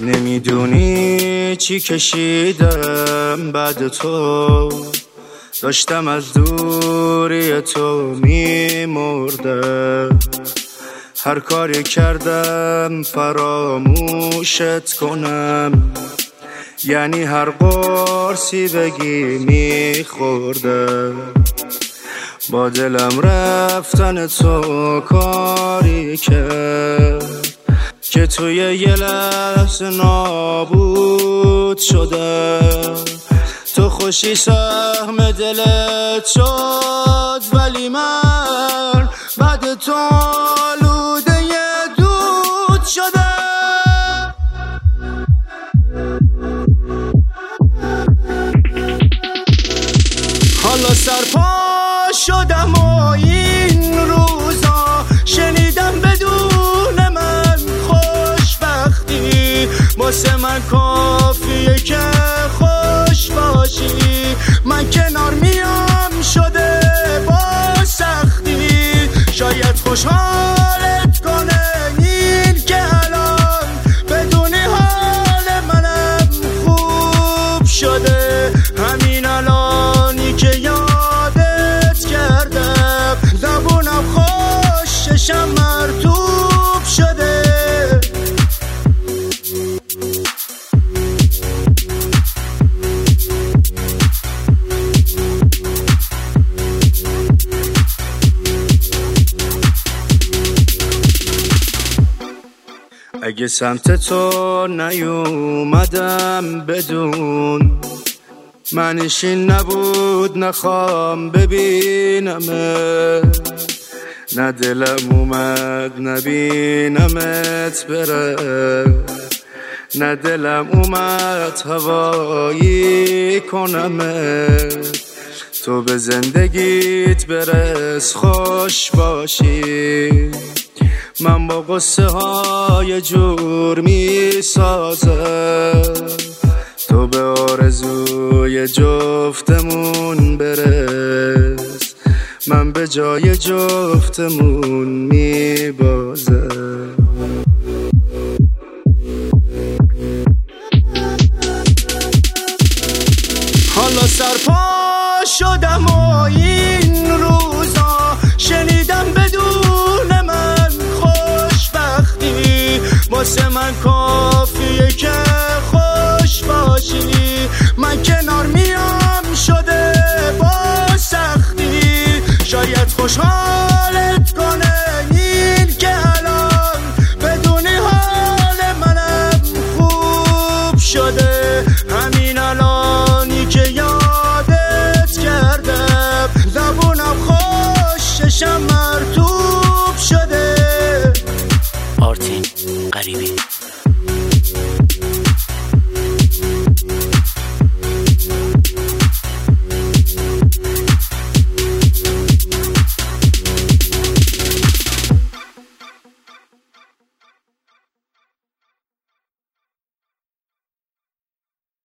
نمیدونی چی کشیدم بعد تو، داشتم از دوری تو میمردم. هر کاری کردم فراموشت کنم، یعنی هر قرصی بگی میخوردم. با دلم رفتن تو کاری کرد که توی یه لحظه نابود شدم. تو خوشی سهم دلت شد، ولی من بعد تو آلوده دود شدم. حالا سرپا شدم و این روزا شنیدم بدون من خوشبختی واسه من کافیه که خوش باشی. من کنار میام شده با سختی، شاید خوشحالت کنه این که الان بدون حال منم خوب شده. همین الانی که یادت کردم زبونم خوش چشم مرطوب شده. اگه سمت تو نیومدم بدون، معنیش این نبود نخوام ببینمت. نه دلم اومد نبینمت بره، نه دلم اومد هوایی کنمت. تو به زندگیت برس خوش باشی، من با قصه های جور می سازم. تو به آرزوی جفتمون برس، من به جای جفتمون می بازم. حالا سرپا شدم و این روزا شنیدم بدون من خوشبختی واسه من کافیه که خوش باشی. من کنار میام شده با سختی، شاید خوشحالت کنه این که الان بدون حال منم خوب شده. همین الانی که یادت کردم زبونم خوش چشم مرطوب شده. آرتین غریبی.